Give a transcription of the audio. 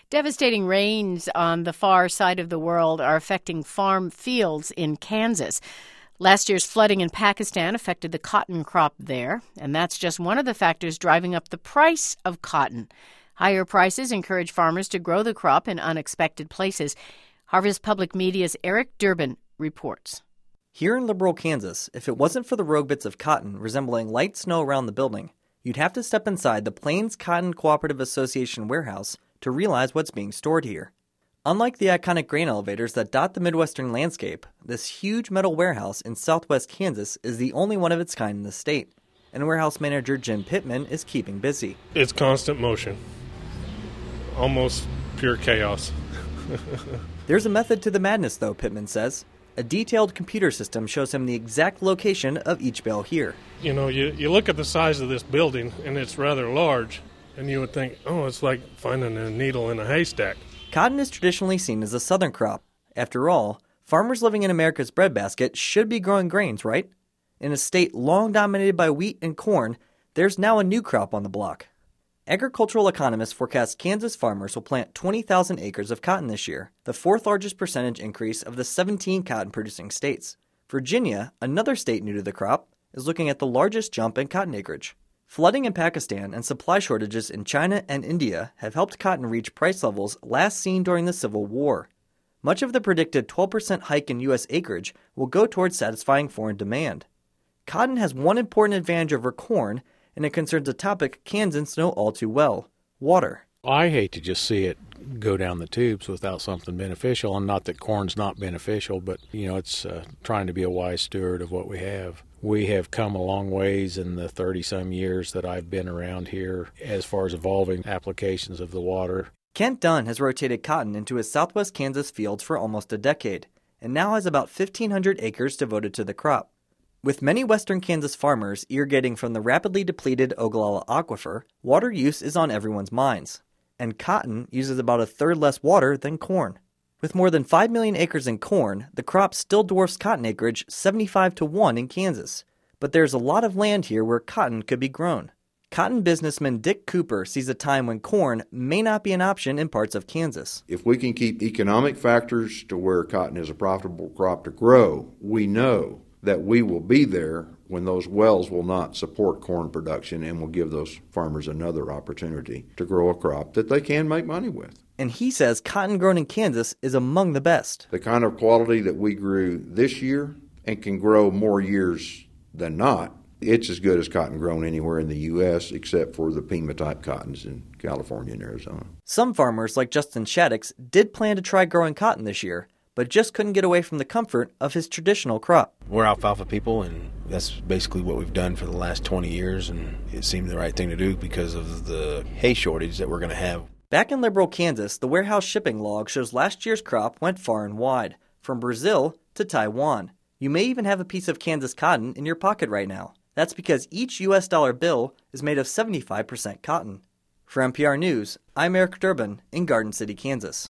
Devastating rains on the far side of the world are affecting farm fields in Kansas. Last year's flooding in Pakistan affected the cotton crop there, and that's just one of the factors driving up the price of cotton. Higher prices encourage farmers to grow the crop in unexpected places. Harvest Public Media's Eric Durbin reports. Here in liberal Kansas, if it wasn't for the rogue bits of cotton resembling light snow around the building, you'd have to step inside the Plains Cotton Cooperative Association warehouse to realize what's being stored here. Unlike the iconic grain elevators that dot the Midwestern landscape, this huge metal warehouse in southwest Kansas is the only one of its kind in the state, and warehouse manager Jim Pittman is keeping busy. It's constant motion, almost pure chaos. There's a method to the madness, though, Pittman says. A detailed computer system shows him the exact location of each bale here. You know, you look at the size of this building, and it's rather large, and you would think, oh, it's like finding a needle in a haystack. Cotton is traditionally seen as a southern crop. After all, farmers living in America's breadbasket should be growing grains, right? In a state long dominated by wheat and corn, there's now a new crop on the block. Agricultural economists forecast Kansas farmers will plant 20,000 acres of cotton this year, the fourth largest percentage increase of the 17 cotton-producing states. Virginia, another state new to the crop, is looking at the largest jump in cotton acreage. Flooding in Pakistan and supply shortages in China and India have helped cotton reach price levels last seen during the Civil War. Much of the predicted 12% hike in U.S. acreage will go towards satisfying foreign demand. Cotton has one important advantage over corn, and it concerns a topic Kansans know all too well: water. I hate to just see it go down the tubes without something beneficial, and not that corn's not beneficial, but, it's trying to be a wise steward of what we have. We have come a long ways in the 30-some years that I've been around here as far as evolving applications of the water. Kent Dunn has rotated cotton into his southwest Kansas fields for almost a decade, and now has about 1,500 acres devoted to the crop. With many western Kansas farmers irrigating from the rapidly depleted Ogallala Aquifer, water use is on everyone's minds. And cotton uses about a third less water than corn. With more than 5 million acres in corn, the crop still dwarfs cotton acreage 75-1 in Kansas. But there's a lot of land here where cotton could be grown. Cotton businessman Dick Cooper sees a time when corn may not be an option in parts of Kansas. If we can keep economic factors to where cotton is a profitable crop to grow, we know that we will be there when those wells will not support corn production, and will give those farmers another opportunity to grow a crop that they can make money with. And he says cotton grown in Kansas is among the best. The kind of quality that we grew this year and can grow more years than not, it's as good as cotton grown anywhere in the U.S. except for the Pima-type cottons in California and Arizona. Some farmers, like Justin Shaddix, did plan to try growing cotton this year, but just couldn't get away from the comfort of his traditional crop. We're alfalfa people, and that's basically what we've done for the last 20 years, and it seemed the right thing to do because of the hay shortage that we're going to have. Back in liberal Kansas, the warehouse shipping log shows last year's crop went far and wide, from Brazil to Taiwan. You may even have a piece of Kansas cotton in your pocket right now. That's because each U.S. dollar bill is made of 75% cotton. For NPR News, I'm Eric Durbin in Garden City, Kansas.